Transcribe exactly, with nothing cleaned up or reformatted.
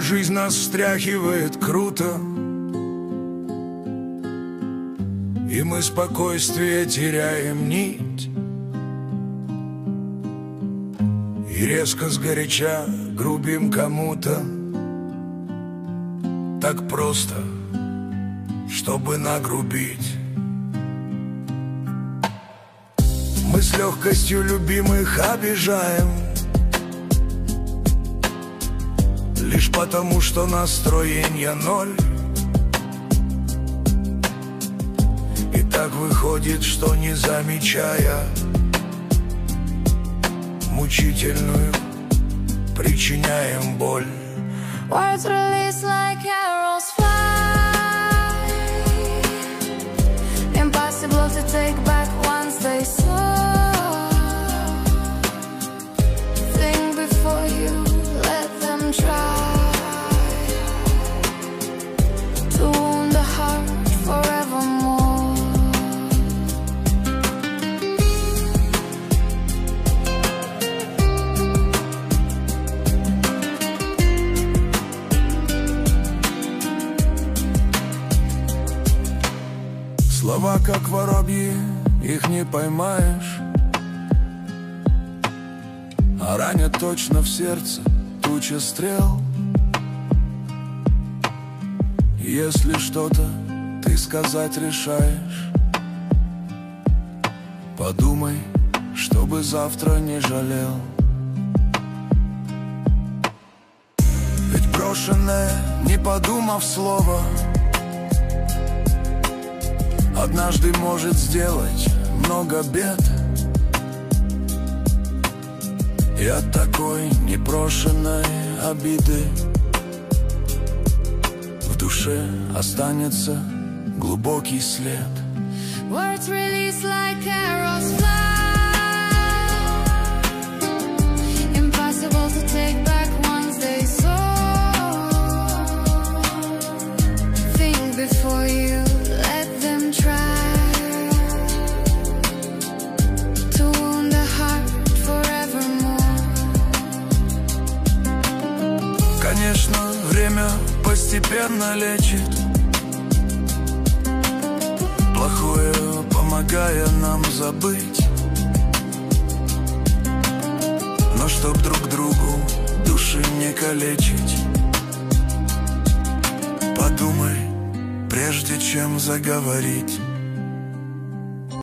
жизнь нас встряхивает круто, и мы спокойствие теряем нить, и резко сгоряча грубим кому-то. Так просто, чтобы нагрубить. Мы с легкостью любимых обижаем, лишь потому, что настроение ноль. И так выходит, что не замечая мучительную, причиняем боль. Words release like arrows fly, impossible to take back once they soar. Think before you let them try to wound the heart forevermore. Слова как воробьи, их не поймаешь, а ранят точно в сердце туча стрел. Если что-то ты сказать решаешь, подумай, чтобы завтра не жалел. Ведь брошенное, не подумав слова, однажды может сделать много бед. И от такой непрошенной обиды в душе останется глубокий след. Words release like arrows fly, impossible to take back once they soar. Think before you let them try to wound the heart forevermore. Конечно, время постепенно лечит, плохое помогая нам забыть. Но чтоб друг другу души не калечить, подумай, прежде чем заговорить.